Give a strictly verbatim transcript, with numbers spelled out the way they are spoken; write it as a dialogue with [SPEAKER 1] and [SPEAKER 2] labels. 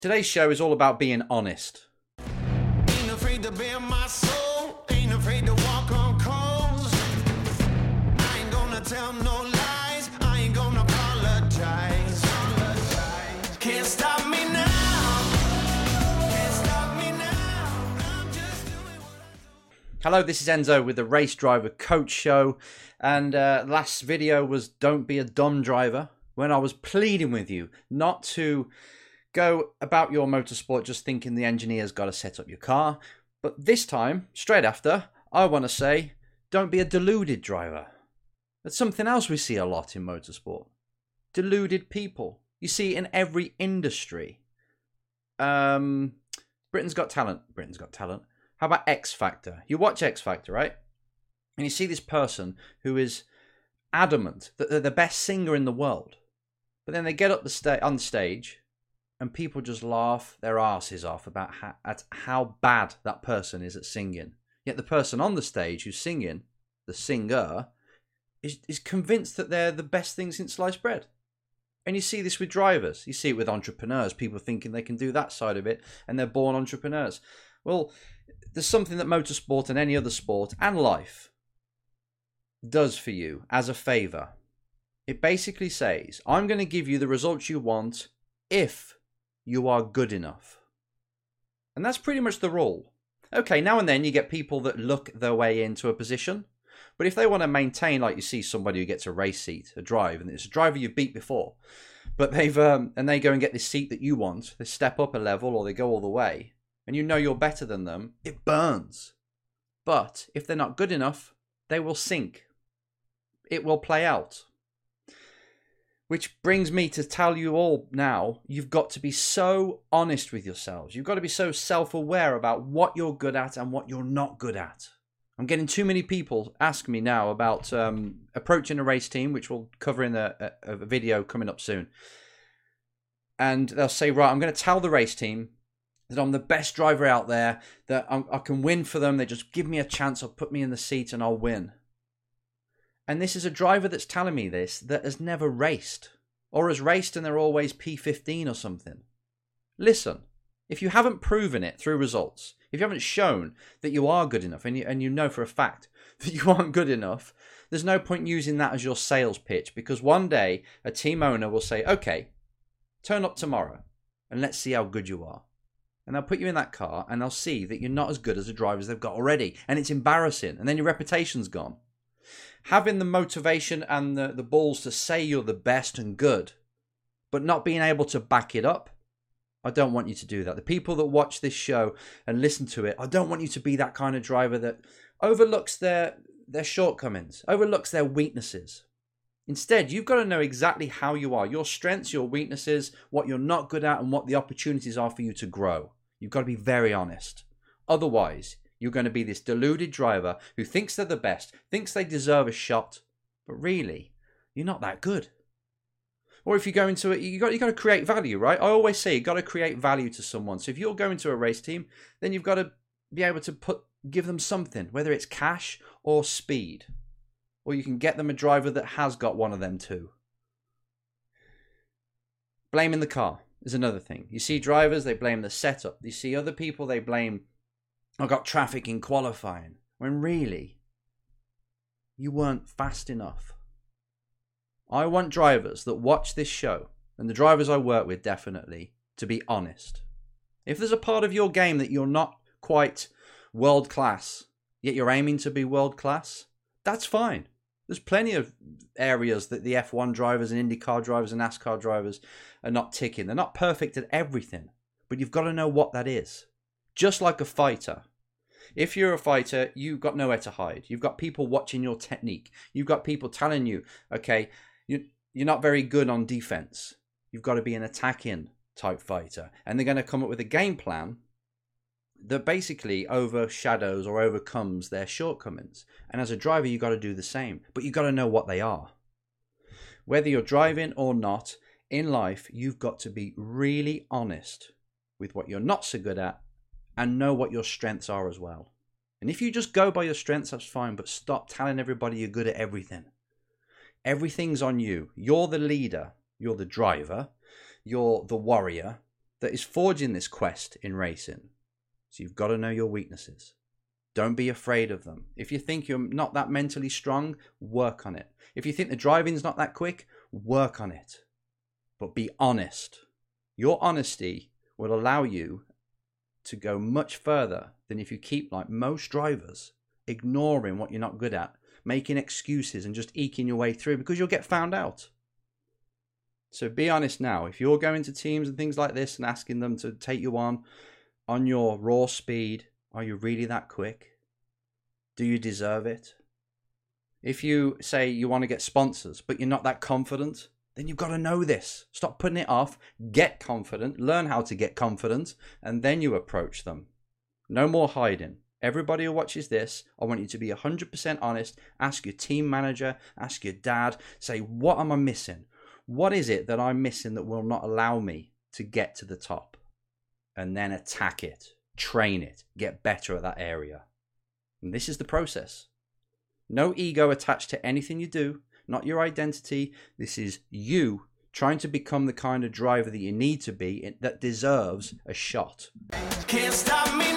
[SPEAKER 1] Today's show is all about being honest.
[SPEAKER 2] Ain't afraid to bare my soul, ain't afraid to walk on coals. I ain't gonna tell no lies, I ain't gonna apologize. Can't stop me now, can't stop me now. I'm just doing what I do.
[SPEAKER 1] Hello, this is Enzo with the Race Driver Coach Show. And uh, last video was Don't Be a Dumb Driver, when I was pleading with you not to go about your motorsport just thinking the engineer's got to set up your car. But this time, straight after, I want to say, don't be a deluded driver. That's something else we see a lot in motorsport. Deluded people. You see in every industry. Um, Britain's Got Talent. Britain's Got Talent. How about X Factor? You watch X Factor, right? And you see this person who is adamant that they're the best singer in the world. But then they get up the sta- on stage and people just laugh their asses off about how, at how bad that person is at singing. Yet the person on the stage who's singing, the singer, is, is convinced that they're the best thing since sliced bread. And you see this with drivers. You see it with entrepreneurs. People thinking they can do that side of it, and they're born entrepreneurs. Well, there's something that motorsport and any other sport and life does for you as a favour. It basically says, I'm going to give you the results you want if you are good enough. And that's pretty much the rule. Okay, now and then you get people that look their way into a position. But if they want to maintain, like you see somebody who gets a race seat, a drive, and it's a driver you've beat before, but they've um, and they go and get this seat that you want, they step up a level or they go all the way, and you know you're better than them, it burns. But if they're not good enough, they will sink. It will play out. Which brings me to tell you all now, you've got to be so honest with yourselves. You've got to be so self-aware about what you're good at and what you're not good at. I'm getting too many people ask me now about um, approaching a race team, which we'll cover in a, a, a video coming up soon. And they'll say, right, I'm going to tell the race team that I'm the best driver out there, that I'm, I can win for them. They just give me a chance, or put me in the seat and I'll win. And this is a driver that's telling me this that has never raced, or has raced and they're always P fifteen or something. Listen, if you haven't proven it through results, if you haven't shown that you are good enough, and you, and you know for a fact that you aren't good enough, there's no point using that as your sales pitch, because one day a team owner will say, okay, turn up tomorrow and let's see how good you are. And they'll put you in that car and they'll see that you're not as good as the drivers they've got already. And it's embarrassing. And then your reputation's gone. Having the motivation and the, the balls to say you're the best and good, but not being able to back it up, I don't want you to do that. The people that watch this show and listen to it, I don't want you to be that kind of driver that overlooks their, their shortcomings, overlooks their weaknesses. Instead, you've got to know exactly how you are, your strengths, your weaknesses, what you're not good at, and what the opportunities are for you to grow. You've got to be very honest. Otherwise, you're going to be this deluded driver who thinks they're the best, thinks they deserve a shot, but really, you're not that good. Or if you go into it, you got you got to create value, right? I always say you got to create value to someone. So if you're going to a race team, then you've got to be able to put give them something, whether it's cash or speed, or you can get them a driver that has got one of them too. Blaming the car is another thing. You see drivers, they blame the setup. You see other people, they blame, I got traffic in qualifying, when really, you weren't fast enough. I want drivers that watch this show, and the drivers I work with definitely, to be honest. If there's a part of your game that you're not quite world class, yet you're aiming to be world class, that's fine. There's plenty of areas that the F one drivers and IndyCar drivers and NASCAR drivers are not ticking. They're not perfect at everything, but you've got to know what that is. Just like a fighter. If you're a fighter, you've got nowhere to hide. You've got people watching your technique. You've got people telling you, okay, you, you're not very good on defense. You've got to be an attacking type fighter. And they're going to come up with a game plan that basically overshadows or overcomes their shortcomings. And as a driver, you've got to do the same. But you've got to know what they are. Whether you're driving or not, in life, you've got to be really honest with what you're not so good at and know what your strengths are as well. And if you just go by your strengths, that's fine, but stop telling everybody you're good at everything. Everything's on you. You're the leader. You're the driver. You're the warrior. that is forging this quest in racing. So you've got to know your weaknesses. Don't be afraid of them. If you think you're not that mentally strong, work on it. If you think the driving's not that quick, work on it. But be honest. Your honesty will allow you to go much further than if you keep, like most drivers, ignoring what you're not good at, making excuses and just eking your way through, because you'll get found out. So be honest now. If you're going to teams and things like this and asking them to take you on on your raw speed, are you really that quick? Do you deserve it? If you say you want to get sponsors, but you're not that confident, then you've got to know this. Stop putting it off. Get confident. Learn how to get confident. And then you approach them. No more hiding. Everybody who watches this, I want you to be one hundred percent honest. Ask your team manager. Ask your dad. Say, what am I missing? What is it that I'm missing that will not allow me to get to the top? And then attack it. Train it. Get better at that area. And this is the process. No ego attached to anything you do. Not your identity. This is you trying to become the kind of driver that you need to be, that deserves a shot.
[SPEAKER 2] Can't stop me